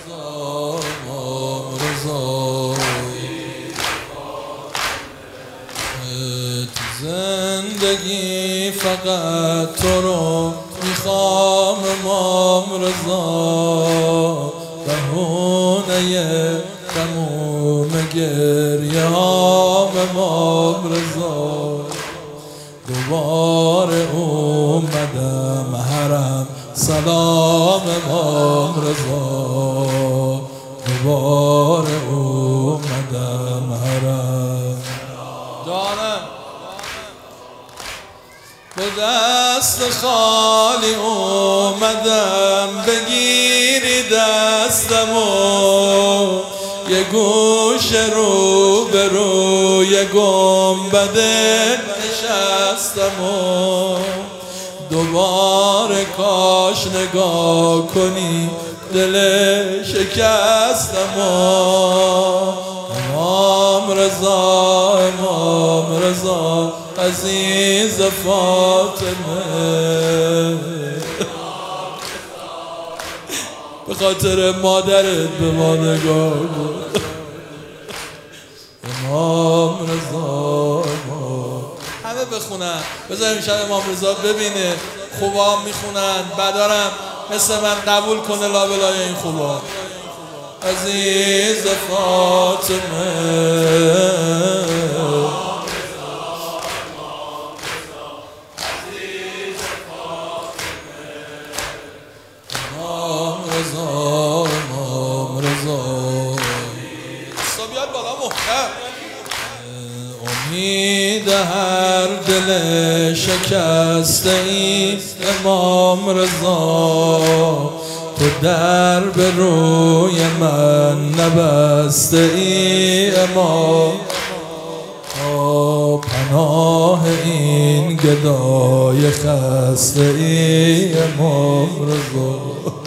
زندگی فقط تو رو میخوام امام رضا، بهونه تموم گریه هام امام رضا. دوباره اومدم حرم سلام امام رضا، دوباره اومدم حرم. جانم به دست خالی اومدم، بگیری دستمو، یه گوش رو به روی گنبد نشستمو. دوباره کاش نگاه کنی دل شکستمو. امام رضا امام رضا عزیز فاطمه، به خاطر مادرت به ما نگاه کن. امام رضا همه بخونن، بذاریم شب امام رضا ببینه. خوبا میخونن، بدارم مثل من قبول کنه لابلای این خوبا. عزیز فاطمه امید هر دل شکسته ای امام رضا، تو در به روی من نبسته ای امام. پناه این گدای خسته ای امام رضا.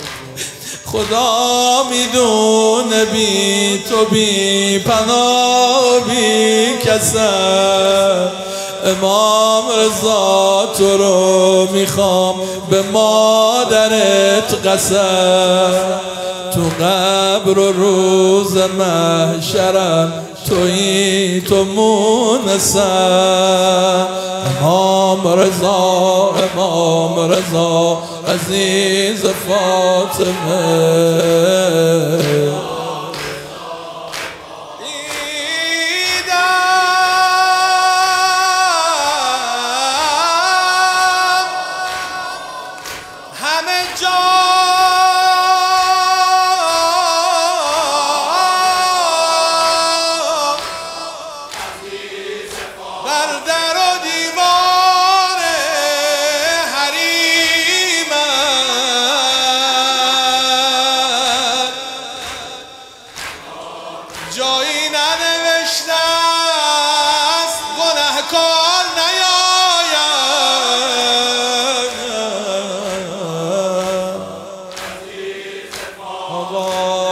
خدا میدونه بی تو بی پناه بی کسم، امام رضا تو رو میخوام به مادرت قسم. تو قبر و روز محشرم تویی تو مونسم. امام رضا امام رضا عزیز فاطمه. جایی ننوشته است گنهکار نیاید. آقا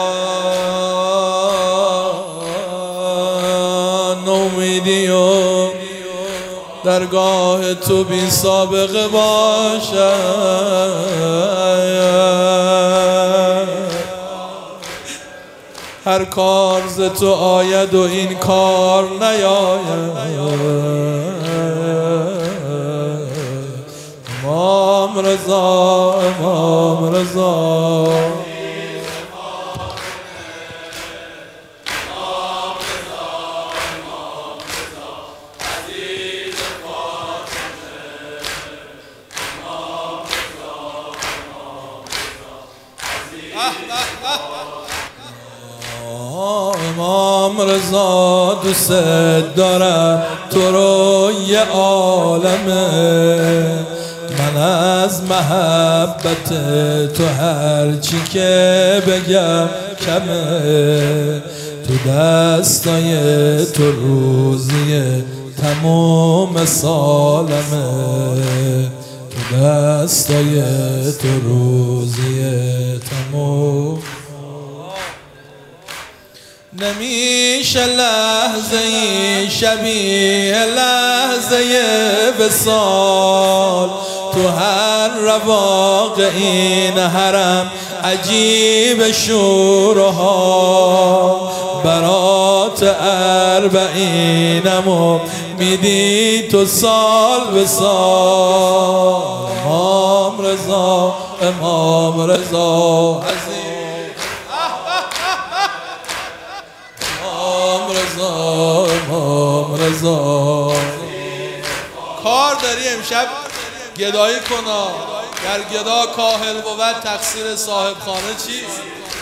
نومیدی و درگاه تو بی سابقه باشد. هر کار ز تو آید و این کار نیاید. امام رضا امام رضا امام رضا دوست دارم تو رو یه عالمه. من از محبت تو هرچی که بگم کمه. تو دستای تو روزی تموم سالمه. تو دستای تو روزی تموم. نمیشه لحظه‌ای شبیه لحظه وصال، تو هر رواق این حرم عجیب شورها برات اربعینمو میدی تو سال به سال امام رضا امام رضا امام رضا امام رضا کار داری امشب گدایی کنا گر گدا کاهل بود تقصیر صاحب خانه چیست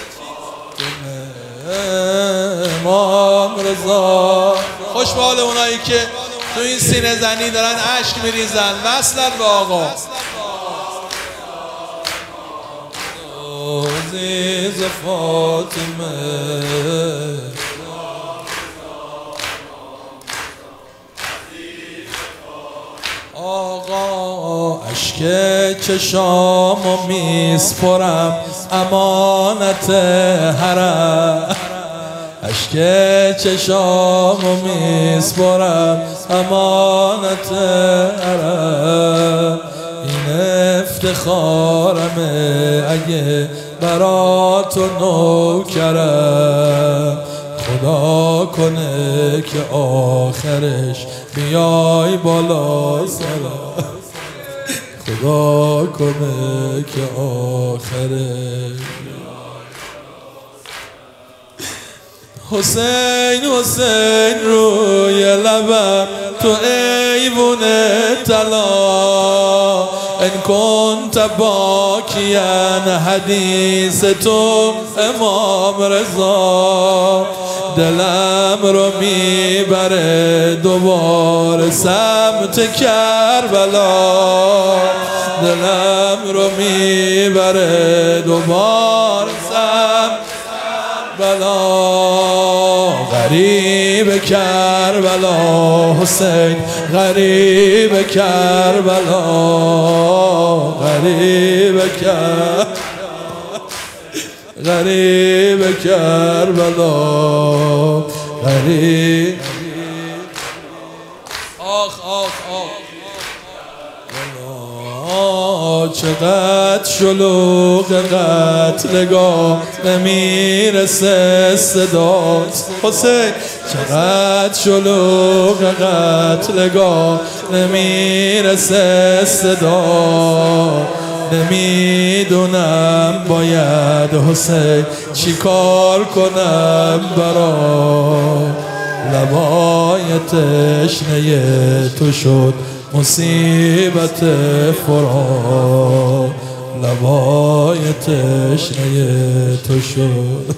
امام رضا خوش به حال اونایی که تو این سینه زنی دارن اشک میریزن وصلن به آقا عزیز فاطمه آقا اشک چشامو میسپرم امانت حرم اشک چشامو میسپرم امانت حرم این افتخارمه اگه براتو نوکرم خدا کنه که آخرش بیای بالا سرم خدا کنه که آخرش حسین حسین روی لبم تو ایوون طلا ان کنت باکیا حدیث تو امام رضا دلم رو میبره دوباره سمت کربلا دلم رو میبره دوباره سمت کربلا غریب کربلا حسین غریب کربلا غریب کربلا غریب کربلا غریب آخ آخ آخ چقدر شلوغ قتلگاه نمیرسه صدات حسین چقدر شلوغ قتلگاه نمیرسه صدا نمیدونم باید حسین چی کار کنم برا لبای تشنه تو شد مصیبت فرات لبای تشنه تو شد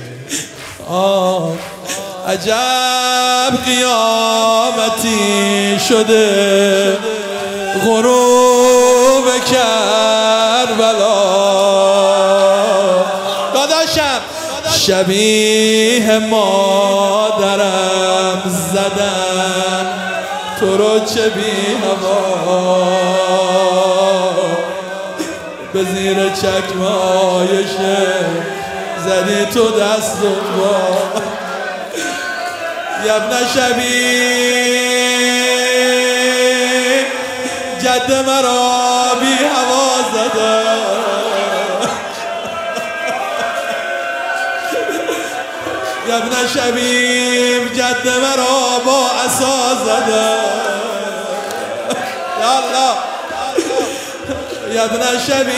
عجب قیامتی شده غروب کربلا داداشم شبیه مادرم زدن تو رو چه بی هوا به زیر چکمایشه زدی تو دست با یبن شبیه جد مرا بی هوا زده یبن شبیب جد مرا با عصا زده یا الله یبن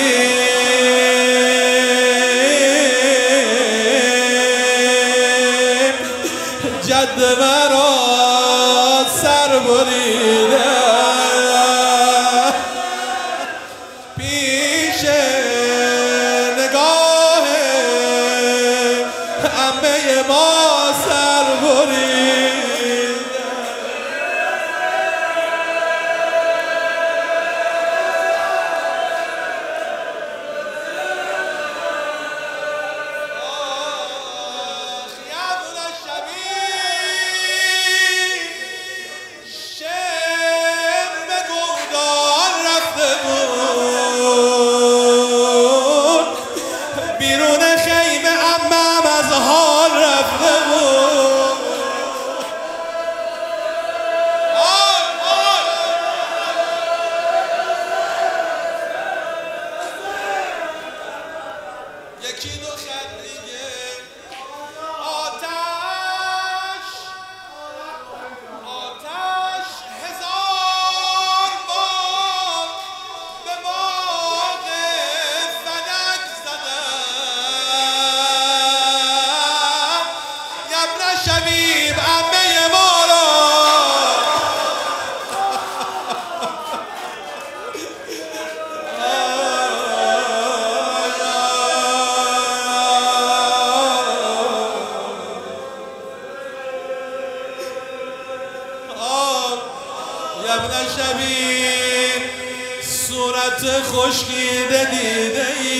شبیب جد مرا سر بریده پیش نگاه عمه ما سر بریده خیابون شبیب دو خط دیگه آتش آتش هزار بار به باغ فلک زدم یبن شبیب عمه ما را یبن شبیب صورت خشکیده دیده ای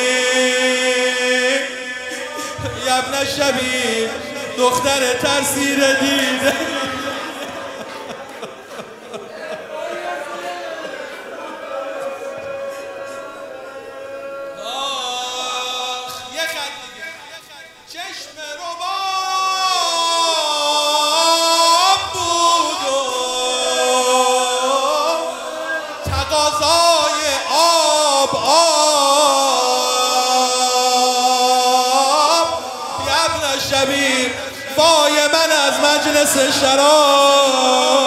یبن شبیب دختر ترسیده دیده آخ یه خط دیگه چشم رباب بود و تقاضای آب یبن شبیب وای من از مجلس شراب